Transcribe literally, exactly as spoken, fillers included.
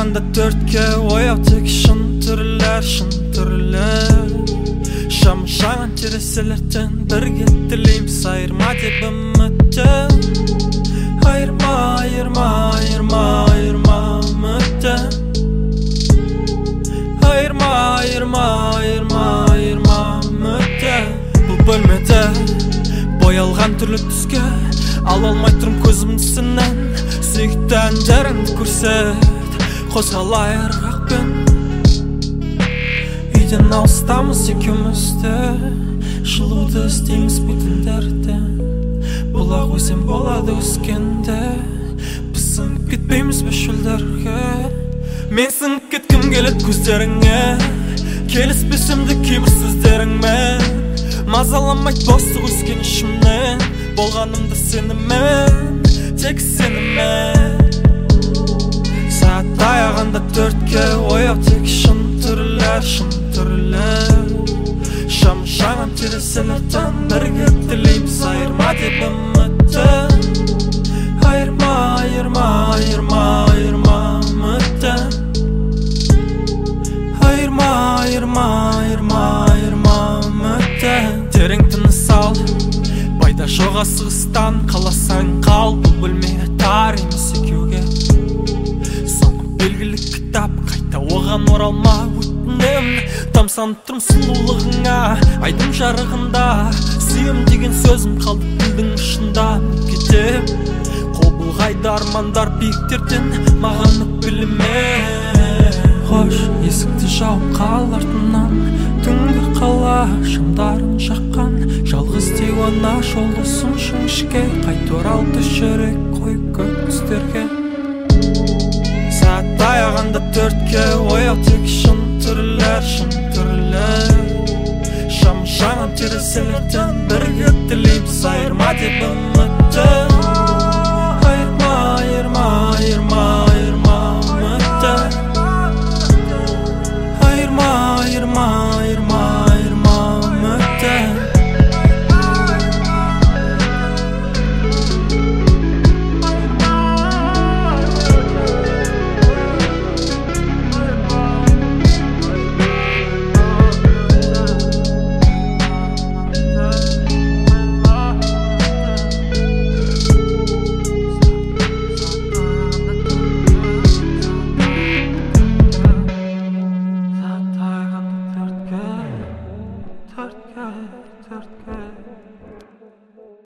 таяғанда төртке ояу тек шын түрлер, шын түрлер. Шам шаған тереселерден бірге тілейміз, айырма деп үмітті. Айырма, айырма, айырма, айырма үмітті. Айырма, айырма, айырма, айырма үмітті. Бұл бөлмеде боялған түрлі түске ала алмай тұрым көзімді сінен. Сүйікті әндеріңді көрсет, қозғалай ырғақпен. Үйден алыстамыз екеумізді, жылуды іздейміз бүтіндерде. Бұлақ өзен болады өскенде, біз сіңіп кетпейміз бе шөлдерге. Мен сіңіп кеткім келеді көздеріңе, келіспесем де кейбір сөздеріңмен. Мазаламайды бостық өскен ішімнен, болғанымды сенімен, тек сенімен. Сағат таяғанда төртке ояу тек шын түрлер, шын түрлер. Шам шаған тереселерден бірге тілейміз, айырма деп үмітті. Айырма, айырма, айырма, айырма үмітті. Айырма, айырма, айырма, айырма үмітті. Терең тыныс ал, пайда жоқ асығыстан, қаласаң қал. Бұл бөлме тар емес екеуге, соңғы белгілі кітап, қайта оған оралма өтінем. Тамсанып тұрмын сұлулығыңа, айдың жарығында. Сүйем деген сөзім қалды тілдің ұшында. Кетем, қол бұлғайды армандар биіктерден, маған өкпелеме. Қош, есікті жауып қал артынан, түнгі қала шамдарын жаққан. Жалғыз диуана жолдасың жіңішке, қайта оралды жүрек қой көк түстерге. Сағат таяғанда төртке ояу тек шын түрлер, шын түрлер. Шам шаған тереселерден бірге тілейміз, айырма деп үмітті. Айырма, айырма, айырма, айырма үмітті. Айырма, айырма, айырма, айырма үмітті. Turk, Turk, Turk.